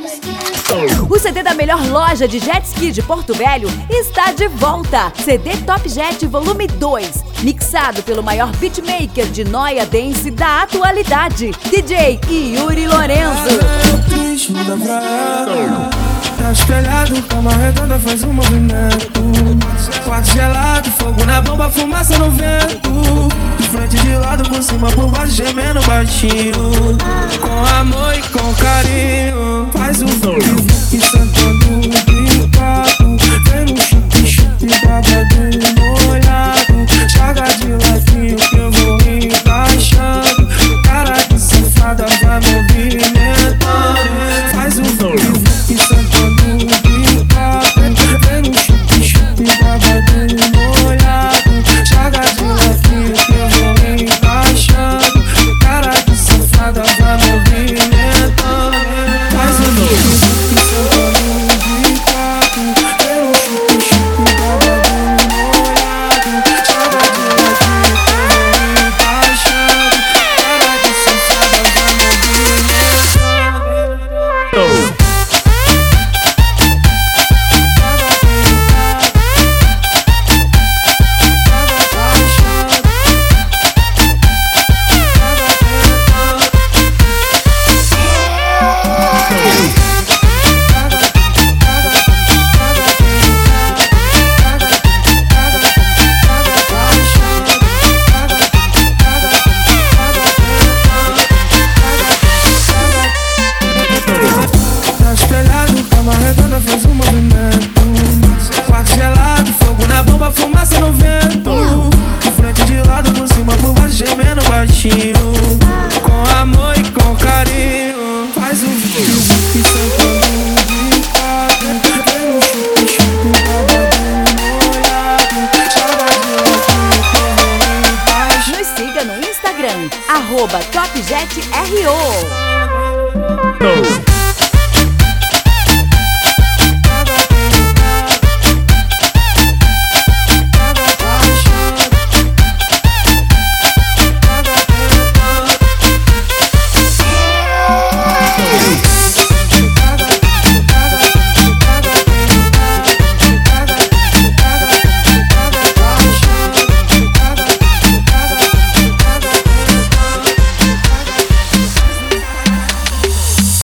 O CD da melhor loja de jet ski de Porto Velho está de volta. CD Top Jet Volume 2, mixado pelo maior beatmaker de Noia Dance da atualidade, DJ Yuri Lorenzo. Tá espelhado, cama redonda faz um movimento. Quarto gelado, fogo na bomba, fumaça no vento. De frente, de lado, por cima, por baixo, gemendo baixinho. Com amor e com carinho. Faz um que sentando no papo. Vem no chup-chup, babadinho molhado. Joga de ladinho que eu vou encaixando. Cara de safada vai movimentando. Faz um que sentando no papo. Vem no chup-chup, babadinho molhado. Joga de ladinho que eu vou encaixando. Cara de safada vai movimentando. Faz um que sentando no papo. Vem no chup-chup, babadinho molhado. Joga de ladinho que eu vou encaixando. Cara de safada vai movimentando. Tá espelhado, cama redonda faz um movimento. Quarto gelado, fogo na bomba, fumaça no vento. De frente, de lado, por cima, por baixo, gemendo baixinho. Com amor e com carinho. Faz um que sentando de quatro. Vem no chup-chup, babadinho molhado. Joga de ladinho que eu vou embaixo. Nos siga no Instagram, @TopJetRO.